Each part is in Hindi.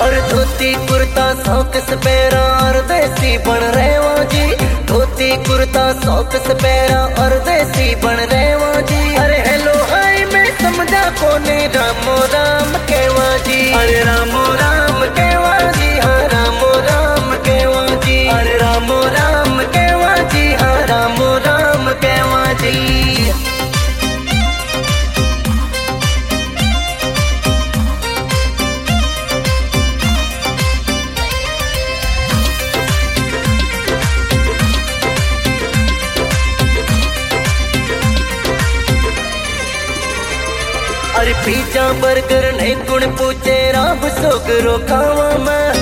और धोती कुर्ता सौक सपेरा और देसी बन रेवा जी। धोती कुर्ता सौक सपेरा और देसी बन रेवा जी। अरे हेलो हाय मैं समझा कोने रामो राम केवा जी। अरे रामो राम केवा जी, हाँ रामो राम केवा जी। अरे रामो राम केवा जी, हाँ रामो राम केवा जी। अरे पिज्जा बर्गर नहीं कुण पूछे राम सोगरो खावा मैं।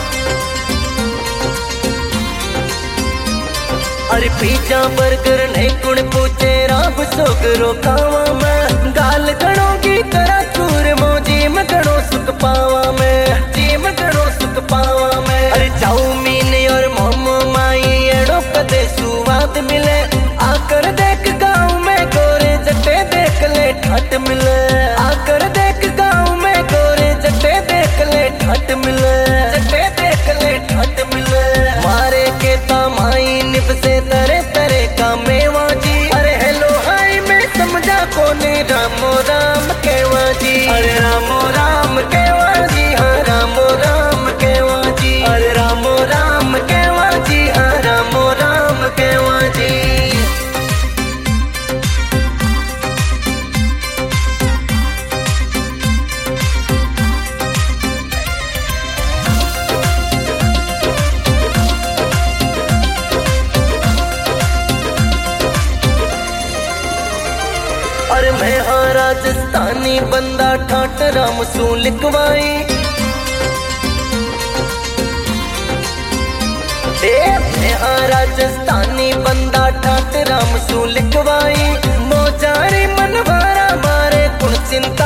अरे पिज्जा बर्गर नहीं कुण पूछे राम सोगरो खावा मैं। गाल गणों की तरह चूर मोजी में गणों सुख पावा मैं। जी में गणों सुख पावा मैं। अरे चाउमीन और मोमो माई एड़ो कदे सुवाद मिले। आकर देख गाँव में गोरे जटे देख ले ठट मिले। आकर देख गाँव में गोरे जटे देख ले ठट मिले। जटे देख ले ठट मिले। मारे के तमाई निप से तरह तरह का मेवा जी। अरे हेलो हाय मैं समझा कोने रामो राम केवा जी। अरे रामो राम केवा जी, हाँ रामो राम केवा जी। अरे रामो राम केवा जी, हाँ रामो राम केवा जी। अरे मैं हाँ राजस्थानी बंदा ठाट राम सू लिखवाई। मैं हाँ राजस्थानी बंदा ठाट राम सू लिखवाई। मोजारी मनवारा मारे कुण चिंता